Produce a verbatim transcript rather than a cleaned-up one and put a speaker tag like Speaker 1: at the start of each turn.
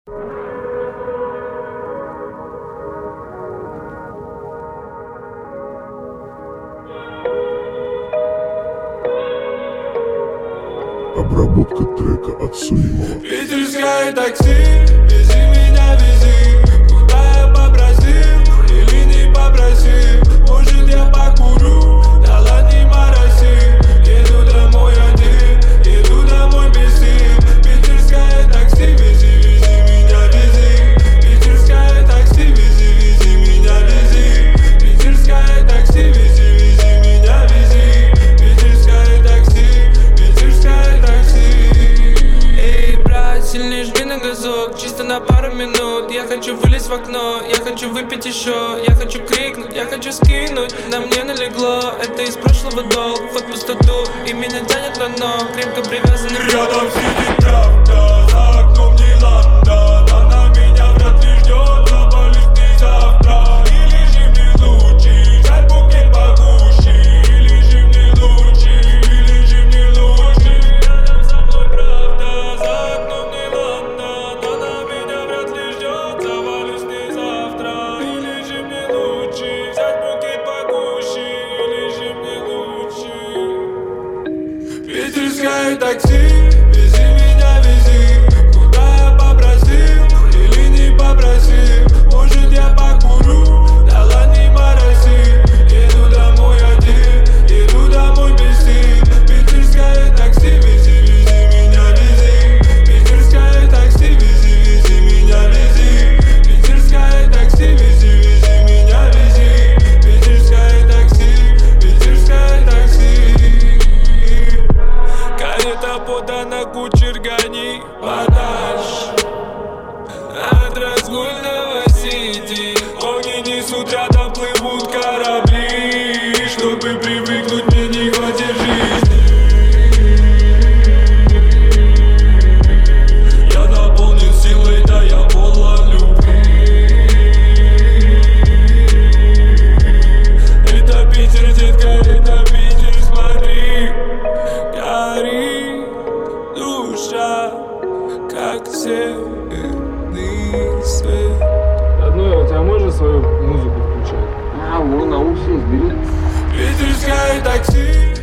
Speaker 1: Обработка трека от Сулимова.
Speaker 2: Питерское такси, вези меня, вези. Куда я попросил или не попросил? Может я покурю, да ладно не мороси. Еду домой один, еду домой без сил. Питерское такси, вези, вези меня, вези. Питерское такси, вези, вези меня, вези. Питерское такси, вези, вези меня, вези. Питерское такси, питерское такси. Эй, брат, сильнее жми на газок, чисто на пару минут. Я хочу вылезть в окно, я хочу выпить еще. Я хочу крикнуть, я хочу скинуть. На мне налегло, это из прошлого долг. Вход в пустоту, и меня тянет на дно. Крепко привязанный рядом сидит правда, за окном не ладно. Она меня вряд ли ждет, завалит не завтра. Или же мне лучше взять букет погуще. Или же мне лучше, или же мне лучше. Рядом со мной правда, за окном не ладно. Она меня вряд ли ждет, завалюсь не завтра. Или же мне лучше взять букет погуще. Или же мне лучше. Питерское такси, вези меня, вези. Куда я попросил или не попросил? Может я покурю, да ладно не мороси. Еду домой один, еду домой без сил. Питерское такси, вези, вези меня, вези. Питерское такси, вези, вези меня, вези. Питерское такси, вези, вези меня, вези. Питерское такси, питерское такси. Карета подана, кучер гони подальше от разгульного сити. Огни несут, рядом плывут корабли. Чтобы привыкнуть, мне не хватит жизни. Я наполнен силой, да я полон любви. Это Питер, детка, это Питер, смотри. Гори душа, как северный свет.
Speaker 3: Одно, у тебя можно свою музыку включать?
Speaker 4: А, вон наушник бери.
Speaker 2: Питерское такси.